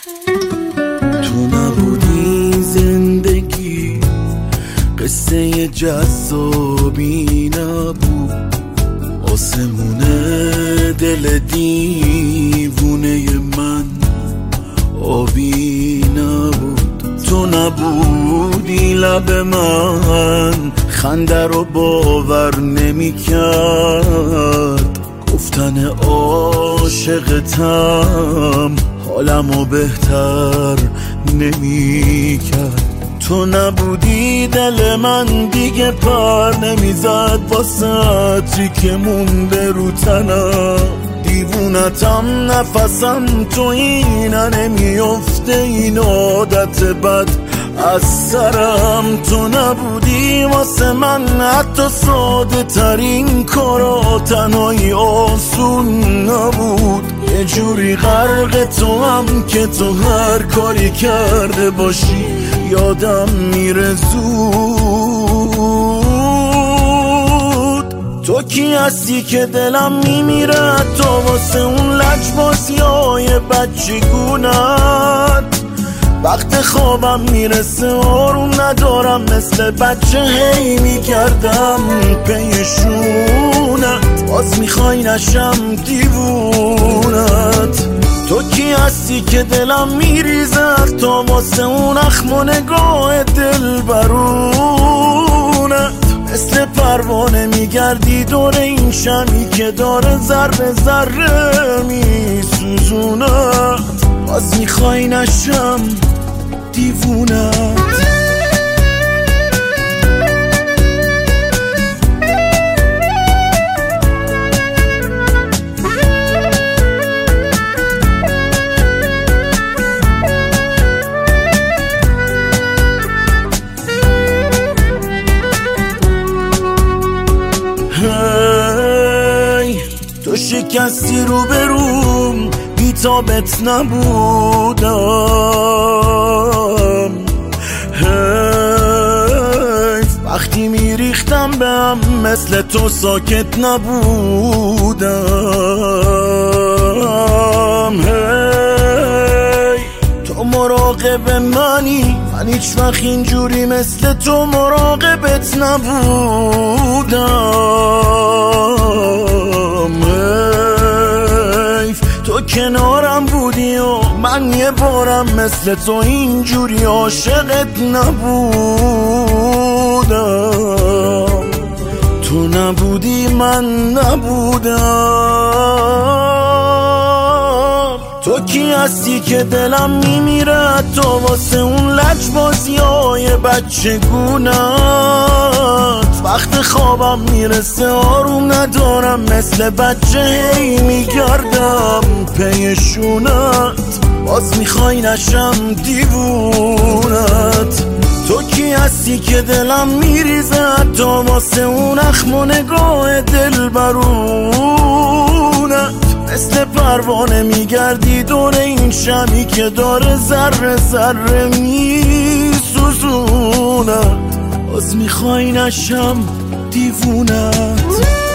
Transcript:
تو نبودی زندگی قصه جذابی نبود، آسمونه دل دیوونه من آبی نبود. تو نبودی لب من خنده رو باور نمی کرد، گفتن عاشقتم حالمو بهتر نمی کرد. تو نبودی دل من دیگه پر نمیزد واسه عطری که مونده رو تنم، دیوونتم نفسم تو اینه نمیفته این عادت بد از سرم. تو نبودی واسه من حتی ساده ترین کارا تنهایی آسون نبود، یه جوری غرق تو هم که تو هر کاری کرده باشی یادم میره زود. تو کی هستی که دلم میمیره تا واسه اون لجبازیای بچگونت، وقت خوابم میرسه آروم ندارم مثل بچه هی میگردم پیشونت، باز میخوای نشم دیوونت. تو کی هستی که دلم میریزد تا واسه اون اخم و نگاه دل برونت، مثل پروانه میگردی دور این شمی که داره ذره ذره میسوزونت، باز میخوای نشم دیوونت. تو شکستی رو بروم بی‌تابت نبودم، وقتی میریختم به هم مثل تو ساکت نبودم. تو مراقب منی، من هیچ وقت اینجوری مثل تو مراقبت نبودم. تو کنارم بودی و من یه بارم مثل تو اینجوری عاشقت نبودم. تو نبودی من نبودم. تو کی هستی که دلم میمیره تا واسه اون لجبازیای بچگونت، وقت خوابم میرسه آروم ندارم مثل بچه هی میگردم پیشونت، باز میخوای نشم دیوونت. تو کی هستی که دلم میریزه تا واسه اون اخم و نگاه دل برونت، مثل پروانه میگردی دور این شمی که داره ذره ذره میسوزونت، باز میخوای نشم دیوونت.